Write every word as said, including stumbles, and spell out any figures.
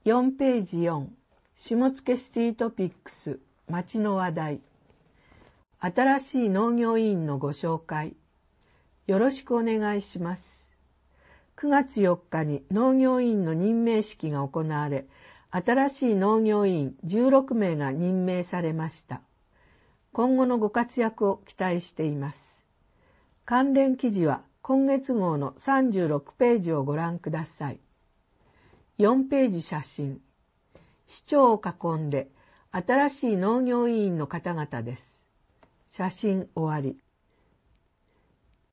よんページよん、下野シティトピックス、町の話題。新しい農業委員のご紹介。よろしくお願いします。くがつよっかに農業委員の任命式が行われ、新しい農業委員じゅうろくめいが任命されました。今後のご活躍を期待しています。関連記事は今月号のさんじゅうろくページをご覧ください。よんページ写真。市長を囲んで新しい農業委員の方々です。写真終わり。